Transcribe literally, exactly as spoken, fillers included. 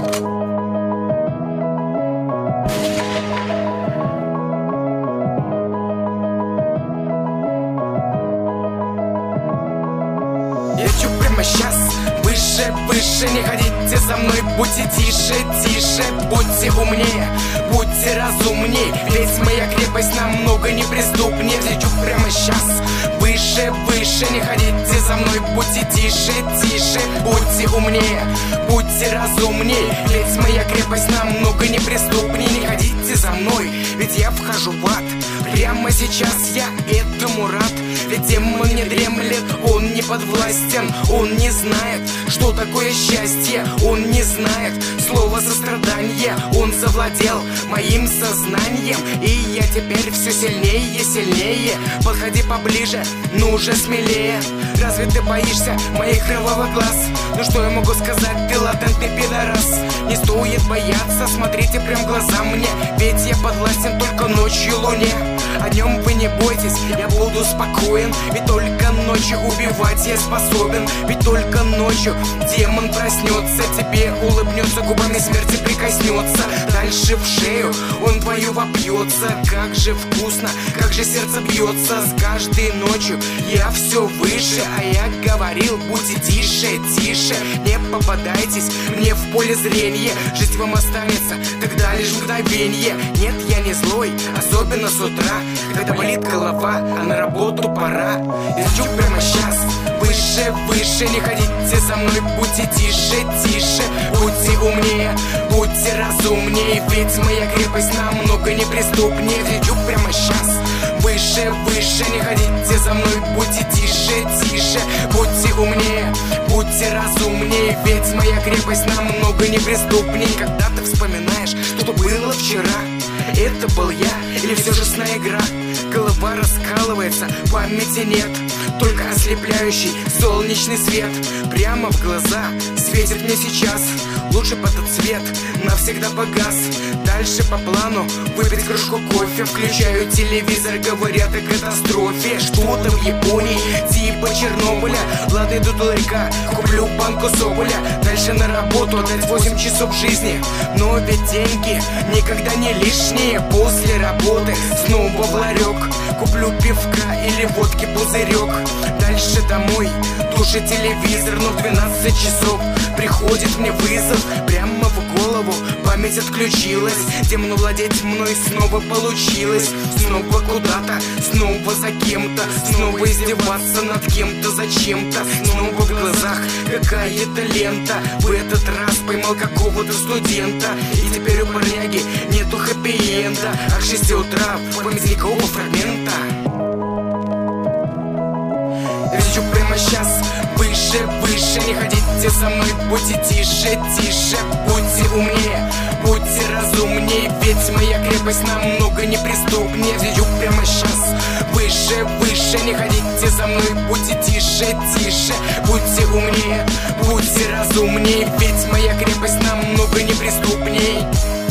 Я лечу прямо сейчас, выше, выше, не ходите за мной, будьте тише, тише, будьте умнее, будьте разумнее, ведь моя крепость намного неприступнее. Лечу прямо сейчас, выше, выше, не ходите за мной, будьте тише, тише, будьте умнее, будьте разумнее, ведь моя крепость намного неприступнее. Не ходите за мной, ведь я вхожу в ад. Прямо сейчас я этому рад, ведь демон не дремлет, он не подвластен, он не знает, что такое счастье, он не знает слова сострадания, он завладел моим сознанием, и я теперь все сильнее, сильнее. Подходи поближе, ну же смелее. Разве ты боишься моих кровавых глаз? Ну что я могу сказать, ты латентный пидорас. Не стоит бояться, смотрите прям в глаза мне, ведь я подвластен только ночью луне. А днем вы не бойтесь, я буду спокоен, ведь только ночью убивать я способен. Ведь только ночью демон проснется, тебе улыбнется, губами смерти прикоснется. Дальше в шею он твою вопьется. Как же вкусно, как же сердце бьется. С каждой ночью я все выше, а я говорил, будьте тише, тише. Не попадайтесь мне в поле зрения, жизнь вам останется тогда лишь мгновенье. Нет, я не злой, особенно с утра, когда болит голова, а на работу пора. Я лечу прямо сейчас, выше, выше, не ходите за мной, будьте тише, тише, будьте умнее, будьте разумнее, ведь моя крепость намного неприступнее. Я лечу прямо сейчас, выше, выше, не ходите за мной, будьте тише, тише, будьте умнее, будьте разумнее, ведь моя крепость намного неприступнее. Когда ты вспоминаешь, что было вчера, это был я или все же сна игра? Голова раскалывается, памяти нет, только ослепляющий солнечный свет прямо в глаза светит мне сейчас. Лучше бы этот свет навсегда погас. Дальше по плану выпить кружку кофе, включаю телевизор, говорят о катастрофе. Что-то в Японии, типа Чернобыля. Ладно, иду до ларька, куплю банку соболя. Дальше на работу, отдать восемь часов жизни. Но ведь деньги никогда не лишние. После работы снова в ларек, куплю пивка или водки пузырек. Дальше домой, туши телевизор, но в двенадцать часов приходит мне вызов прямо в голову, память отключилась. Темно владеть мной снова получилось. Снова куда-то, снова за кем-то, снова издеваться над кем-то зачем-то. Снова в глазах какая-то лента. В этот раз поймал какого-то студента, и теперь у парняги нету хэппи-энда. А к шести утра в памяти никакого фрагмента. Я лечу прямо сейчас, выше, выше, не ходите за мной, будьте тише, тише, будьте умнее, будьте разумнее, ведь моя крепость намного неприступнее. Я лечу прямо сейчас, выше, выше, не ходите за мной, будьте тише, тише, будьте умнее, будьте разумнее, ведь моя крепость намного неприступнее.